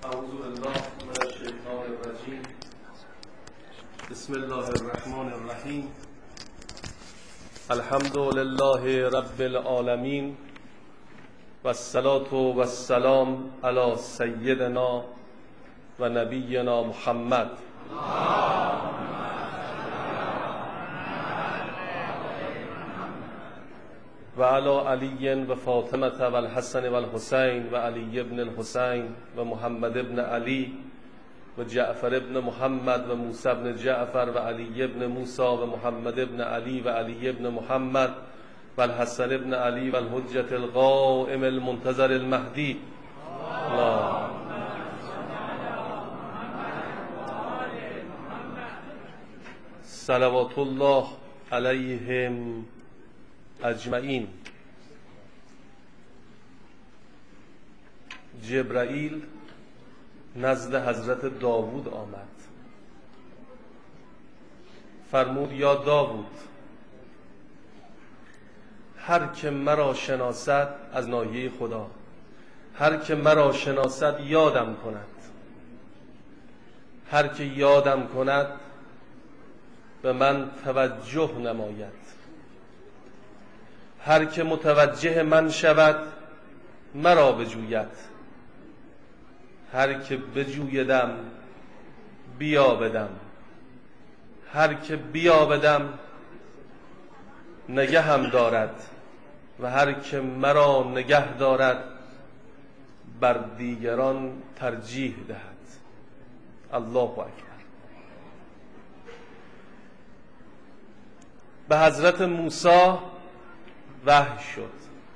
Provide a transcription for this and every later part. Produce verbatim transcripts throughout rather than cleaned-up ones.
اعوذ بالله من الشیطان الرجیم. بسم الله الرحمن الرحیم. الحمد لله رب العالمین و الصلاة و السلام علی سیدنا و نبینا محمد و علی علی و فاطمه و الحسن و الحسین و علی ابن الحسین و محمد ابن علی و جعفر ابن محمد و موسی ابن جعفر و علی ابن موسی و محمد ابن علی و علی ابن محمد و الحسن ابن علی و الحجة القائم المنتظر المهدی. الله صلوات الله علیهم اجمعین. جبرائیل نزد حضرت داوود آمد، فرمود یا داوود، هر که مرا شناسد از ناحیه خدا، هر که مرا شناسد یادم کند، هر که یادم کند به من توجه نماید، هر که متوجه من شود مرا بجوید، هر که بجویدم بیابدم، هر که بیابدم نگه هم دارد و هر که مرا نگه دارد بر دیگران ترجیح دهد. الله اکبر. به حضرت موسی وحی شد.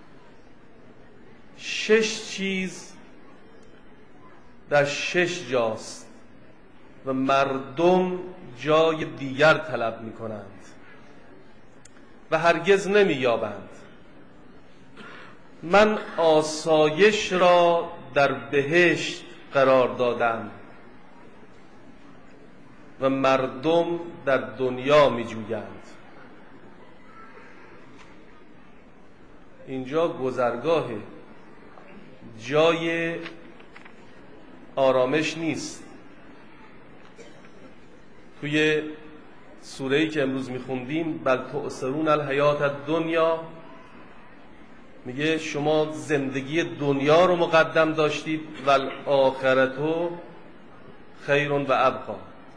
شش چیز در شش جاست و مردم جای دیگر طلب می کنند و هرگز نمی یابند. من آسایش را در بهشت قرار دادم و مردم در دنیا می جویند. اینجا گذرگاهه، جای آرامش نیست. توی سوره‌ای که امروز میخوندیم بل تؤثرون الحیات الدنیا، میگه شما زندگی دنیا رو مقدم داشتید و الآخرتو خیر و ابقا،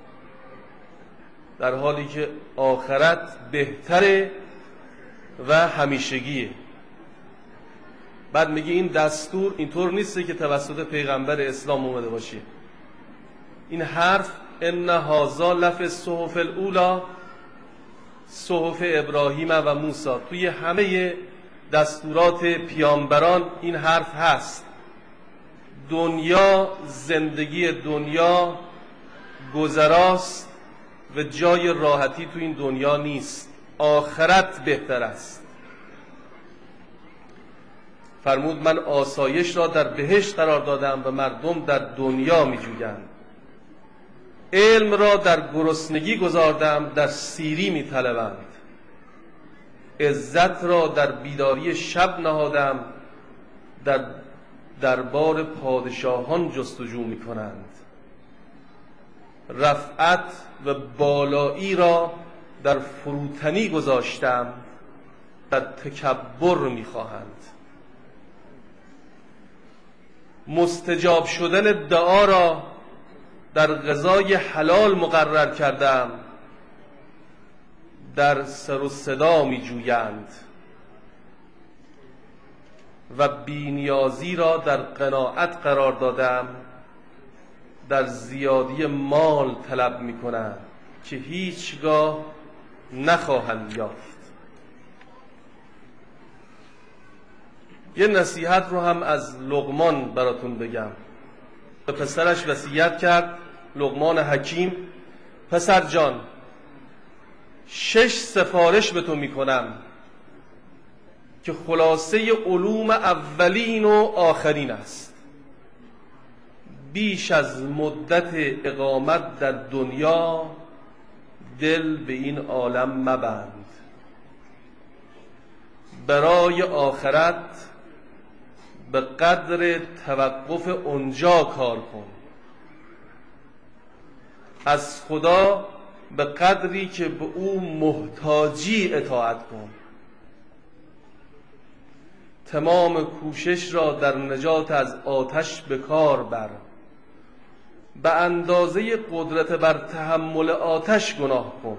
در حالی که آخرت بهتره و همیشگیه. بعد میگه این دستور اینطور نیسته که توسط پیغمبر اسلام اومده باشه. این حرف ان هذا لفی الصحف الاولی صحف ابراهیم و موسی، توی همه دستورات پیامبران این حرف هست. دنیا، زندگی دنیا گذراست و جای راحتی تو این دنیا نیست. آخرت بهتر است. فرمود من آسایش را در بهشت قرار دادم و مردم در دنیا می جویند. علم را در گرسنگی گذاردم، در سیری می طلبند. عزت را در بیداری شب نهادم، در دربار پادشاهان جستجو می کنند. رفعت و بالایی را در فروتنی گذاشتم، در تکبر می خواهند. مستجاب شدن دعا را در غذای حلال مقرر کردم، در سر و صدا می جویند. و بی‌نیازی را در قناعت قرار دادم، در زیادی مال طلب می کنند که هیچگاه نخواهند یافت. یه نصیحت رو هم از لقمان براتون بگم. به پسرش وصیت کرد، لقمان حکیم، پسر جان شش سفارش به تو میکنم که خلاصه علوم اولین و آخرین است. بیش از مدت اقامت در دنیا دل به این عالم مبند. برای آخرت به قدر توقف اونجا کار کن. از خدا به قدری که به او محتاجی اطاعت کن. تمام کوشش را در نجات از آتش به کار بر، به اندازه قدرت بر تحمل آتش گناه کن.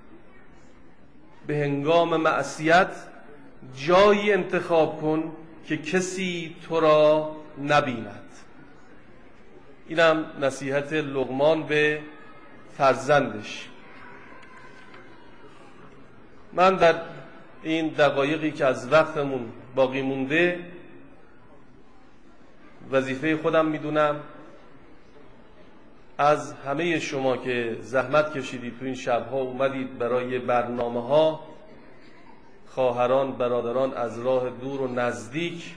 به هنگام معصیت جایی انتخاب کن که کسی تو را نبیند. اینم نصیحت لقمان به فرزندش. من در این دقایقی که از وقتمون باقی مونده وظیفه خودم میدونم از همه شما که زحمت کشیدید تو این شبها اومدید برای برنامه ها، خواهران برادران از راه دور و نزدیک،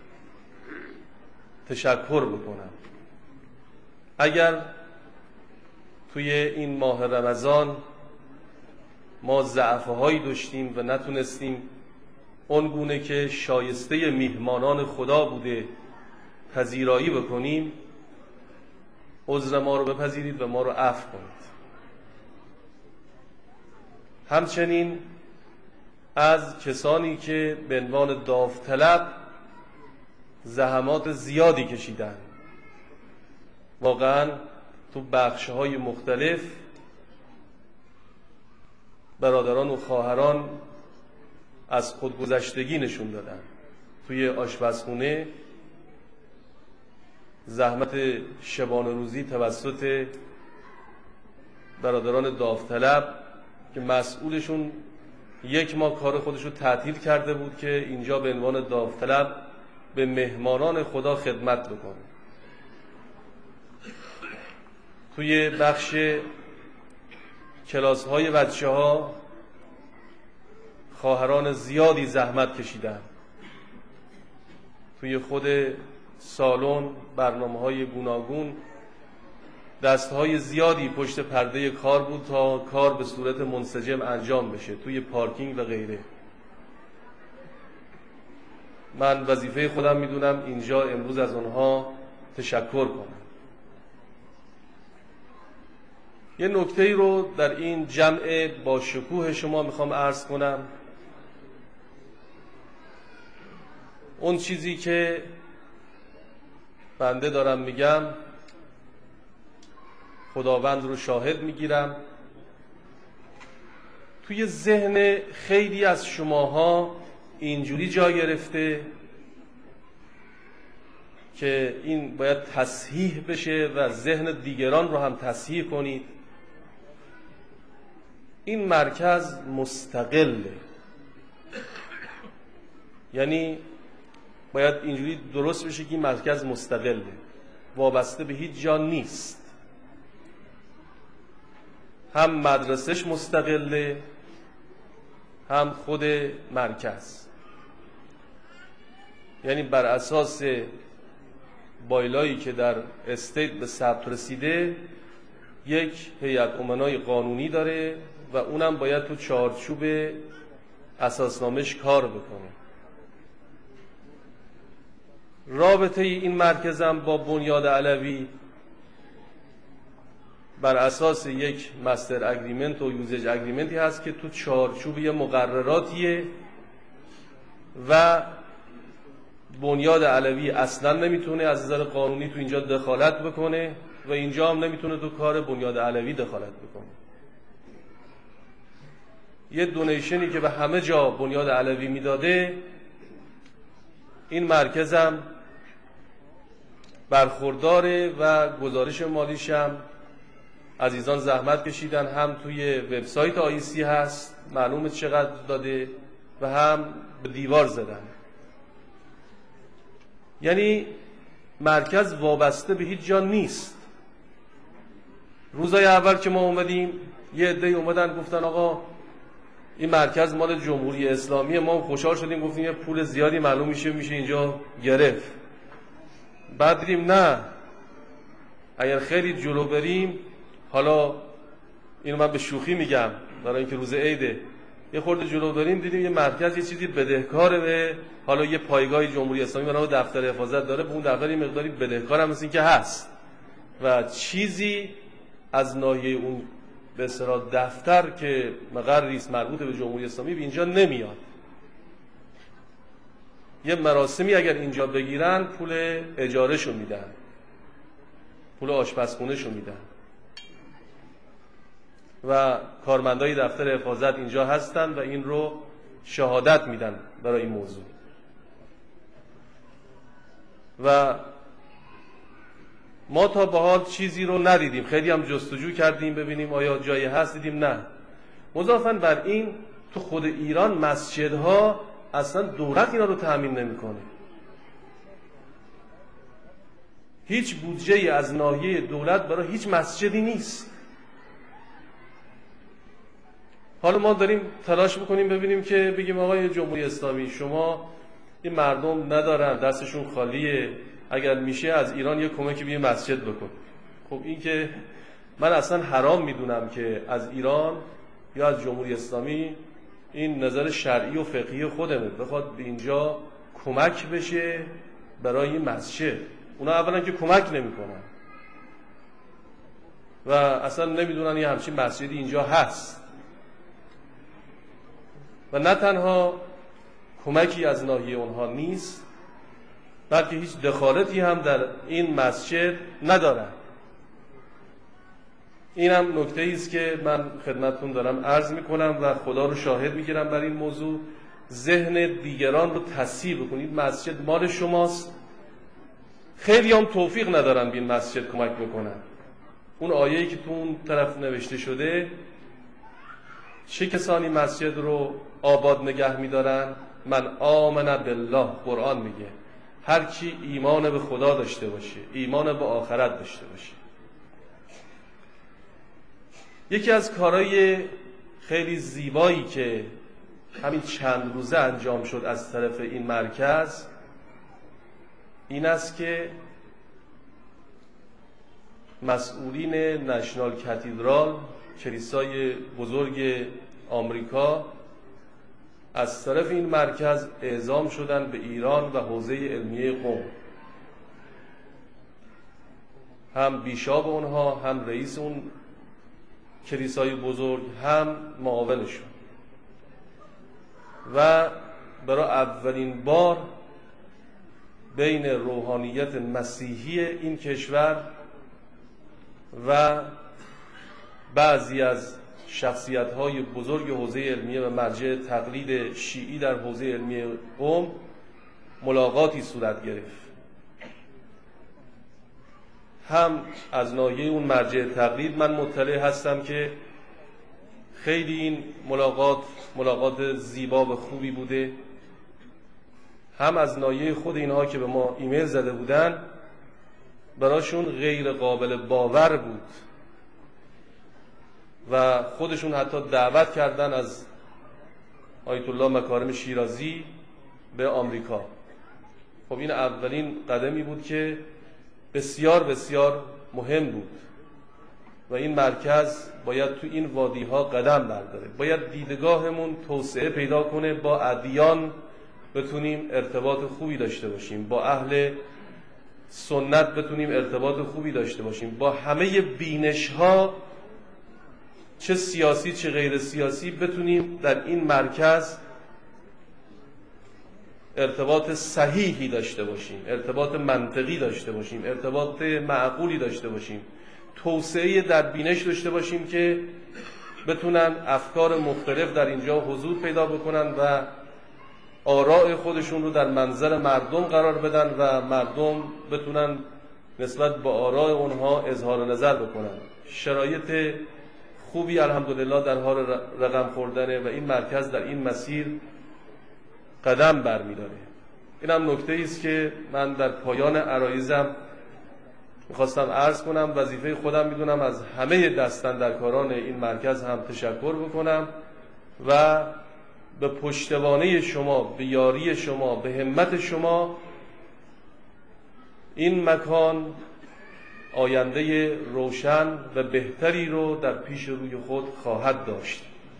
تشکر بکنم. اگر توی این ماه رمضان ما ضعف‌هایی داشتیم و نتونستیم اون گونه که شایسته میهمانان خدا بوده پذیرایی بکنیم، عذر ما رو بپذیرید و ما رو عفو کنید. همچنین از کسانی که به عنوان داوطلب زحمات زیادی کشیدن، واقعا تو بخش‌های مختلف برادران و خواهران از خودگذشتگی نشون دادن. توی آشپزخونه زحمت شبانه روزی توسط برادران داوطلب که مسئولشون یک ماه کار خودشو تعطیل کرده بود که اینجا به عنوان داوطلب به مهمانان خدا خدمت بکنه. توی بخش کلاس های بچه ها خواهران زیادی زحمت کشیدن. توی خود سالن برنامه های گوناگون دست های زیادی پشت پرده کار بود تا کار به صورت منسجم انجام بشه توی پارکینگ و غیره. من وظیفه خودم میدونم اینجا امروز از اونها تشکر کنم. یه نکته‌ای رو در این جمع با شکوه شما میخوام عرض کنم. اون چیزی که بنده دارم میگم خداوند رو شاهد میگیرم، توی ذهن خیلی از شماها اینجوری جا گرفته که این باید تصحیح بشه و ذهن دیگران رو هم تصحیح کنید. این مرکز مستقله، یعنی باید اینجوری درست بشه که این مرکز مستقله، وابسته به هیچ جا نیست. هم مدرسش مستقله، هم خود مرکز. یعنی بر اساس بایلایی که در استیت به ثبت رسیده یک هیئت امنای قانونی داره و اونم باید تو چارچوب اساسنامش کار بکنه. رابطه این مرکزم با بنیاد علوی بر اساس یک مستر اگریمنت و یوزج اگریمنتی هست که تو چارچوب یه مقرراتیه و بنیاد علوی اصلا نمیتونه از نظر قانونی تو اینجا دخالت بکنه و اینجا هم نمیتونه تو کار بنیاد علوی دخالت بکنه. یه دونیشنی که به همه جا بنیاد علوی میداده، این مرکزم برخورداره و گزارش مالیش هم عزیزان زحمت کشیدن، هم توی وبسایت آیسی هست معلومه چقدر داده و هم به دیوار زدن. یعنی مرکز وابسته به هیچ جا نیست. روزای اول که ما اومدیم یه عده‌ای اومدن گفتن آقا این مرکز مال جمهوری اسلامی، ما خوشحال شدیم گفتیم یه پول زیادی معلوم میشه میشه اینجا گرفت. بعد دیدیم نه، اگر خیلی جلو بریم، حالا اینو من به شوخی میگم برای اینکه روز عیده، یه خورده جلو داریم دیدیم یه مرکز یه چیزی بدهکاره به حالا یه پایگاه جمهوری اسلامی برای دفتر حفاظت داره، به اون دفتر یه مقداری بدهکار هم مثل این که هست و چیزی از ناحیه اون به اصطلاح دفتر که مقری است مربوط به جمهوری اسلامی به اینجا نمیاد. یه مراسمی اگر اینجا بگیرن پول اجارهشو میدن، پول آشپزخونهشو میدن و کارمندای دفتر حفاظت اینجا هستن و این رو شهادت میدن برای این موضوع. و ما تا به حال چیزی رو ندیدیم، خیلی هم جستجو کردیم ببینیم آیا جایی هست، دیدیم نه. مضافاً بر این تو خود ایران مسجدها اصلا دولت اینا رو تأمین نمیکنه. هیچ بودجه‌ای از ناحیه دولت برای هیچ مسجدی نیست. حالا ما داریم تلاش میکنیم ببینیم که بگیم آقای جمهوری اسلامی شما این مردم ندارن، دستشون خالیه، اگر میشه از ایران یه کمکی به مسجد بکن. خب این که من اصلا حرام میدونم که از ایران یا از جمهوری اسلامی این نظر شرعی و فقهی خودمه بخواد به اینجا کمک بشه برای این مسجد. اونا اولا که کمک نمیکنن و اصلا نمیدونن یه همچین مسجدی اینجا هست و نه تنها کمکی از ناحیه اونها نیست بلکه هیچ دخالتی هم در این مسجد ندارن. این هم نکته است که من خدمتتون دارم عرض میکنم و خدا رو شاهد میگیرم بر این موضوع. ذهن دیگران رو تصحیح بکنید، مسجد مال شماست. خیلی هم توفیق ندارن به این مسجد کمک بکنن. اون آیه‌ای که تو اون طرف نوشته شده چه کسانی مسجد رو آباد نگه میدارن؟ من آمن بالله، قرآن میگه هر کی ایمان به خدا داشته باشه، ایمان به آخرت داشته باشه. یکی از کارهای خیلی زیبایی که همین چند روزه انجام شد از طرف این مرکز این است که مسئولین نشنال کاتیدرال، کلیسای بزرگ آمریکا، از طرف این مرکز اعزام شدن به ایران و حوزه علمیه قم. هم بیشاب اونها، هم رئیس اون کلیسای بزرگ، هم معاونشون. و برای اولین بار بین روحانیت مسیحی این کشور و بعضی از شخصیت‌های بزرگ حوزه علمیه و مرجع تقلید شیعی در حوزه علمیه قم ملاقاتی صورت گرفت. هم از ناحیه اون مرجع تقلید من مطلع هستم که خیلی این ملاقات ملاقات زیبا و خوبی بوده، هم از ناحیه خود اینها که به ما ایمیل زده بودن براشون غیر قابل باور بود و خودشون حتی دعوت کردن از آیت الله مکارم شیرازی به آمریکا. خب این اولین قدمی بود که بسیار بسیار مهم بود و این مرکز باید تو این وادی ها قدم برداره. باید دیدگاهمون توسعه پیدا کنه، با ادیان بتونیم ارتباط خوبی داشته باشیم، با اهل سنت بتونیم ارتباط خوبی داشته باشیم، با همه بینش ها چه سیاسی چه غیر سیاسی بتونیم در این مرکز ارتباط صحیحی داشته باشیم، ارتباط منطقی داشته باشیم، ارتباط معقولی داشته باشیم، توسعه در بینش داشته باشیم که بتونن افکار مختلف در اینجا حضور پیدا بکنن و آراء خودشون رو در منظر مردم قرار بدن و مردم بتونن نسبت به آراء اونها اظهار نظر بکنن. شرایط خوبی الحمدلله در حال رقم خوردنه و این مرکز در این مسیر قدم برمی‌داره. این هم نکته است که من در پایان عرایزم میخواستم عرض کنم. وظیفه خودم میدونم از همه دستاندرکاران این مرکز هم تشکر بکنم و به پشتوانه شما، به یاری شما، به همت شما این مکان آینده روشن و بهتری رو در پیش روی خود خواهد داشت.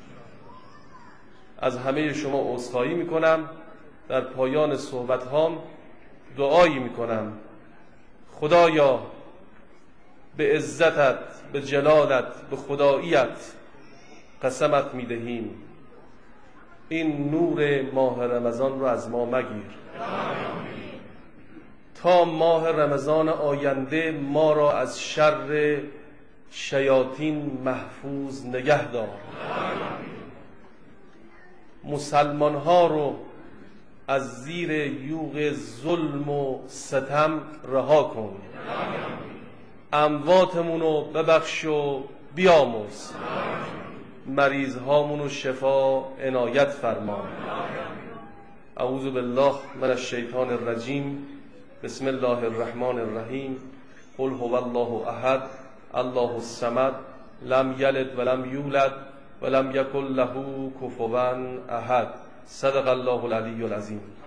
از همه شما عذرخواهی میکنم. در پایان صحبت هام دعایی میکنم: خدایا به عزتت، به جلالت، به خداییت قسمت میدهیم این نور ماه رمضان رو از ما مگیر. تا ماه رمضان آینده ما را از شر شیاطین محفوظ نگه دار. مسلمان ها رو از زیر یوغ ظلم و ستم رها کن. امواتمون رو ببخش و بیامرز. مریض هامون رو شفا عنایت فرما. اعوذ بالله من الشیطان الرجیم. بسم الله الرحمن الرحیم. قل هو الله احد الله الصمد لم یلد ولم یولد ولم یکن له کفوا احد. صدق الله العلی العظیم.